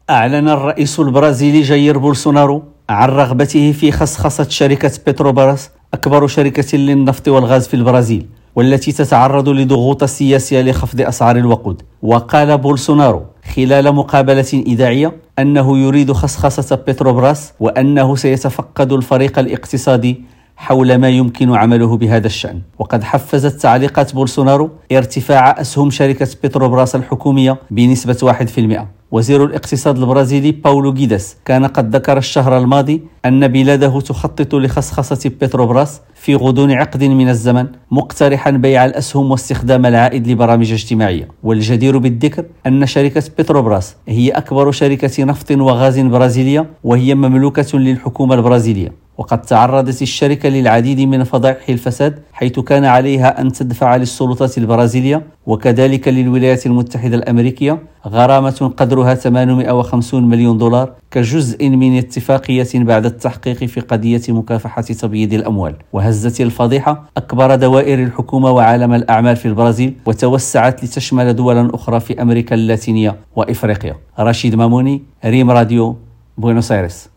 أعلن الرئيس البرازيلي جاير بولسونارو عن رغبته في خصخصة شركة بتروبراس أكبر شركة للنفط والغاز في البرازيل، والتي تتعرض لضغوط سياسية لخفض أسعار الوقود. وقال بولسونارو خلال مقابلة إذاعية أنه يريد خصخصة بتروبراس، وأنه سيتفقد الفريق الاقتصادي حول ما يمكن عمله بهذا الشأن. وقد حفزت تعليقات بولسونارو ارتفاع أسهم شركة بتروبراس الحكومية بنسبة 1%. وزير الاقتصاد البرازيلي باولو غيداس كان قد ذكر الشهر الماضي أن بلاده تخطط لخصخصة بتروبراس في غضون عقد من الزمن، مقترحا بيع الأسهم واستخدام العائد لبرامج اجتماعية. والجدير بالذكر أن شركة بتروبراس هي أكبر شركة نفط وغاز برازيلية، وهي مملوكة للحكومة البرازيلية. وقد تعرضت الشركة للعديد من فضائح الفساد، حيث كان عليها أن تدفع للسلطات البرازيلية وكذلك للولايات المتحدة الأمريكية غرامة قدرها 850 مليون دولار كجزء من اتفاقية بعد التحقيق في قضية مكافحة تبييض الأموال. وهزت الفضيحة أكبر دوائر الحكومة وعالم الأعمال في البرازيل، وتوسعت لتشمل دولا أخرى في أمريكا اللاتينية وإفريقيا. رشيد ماموني، ريم راديو، بوينوس آيرس.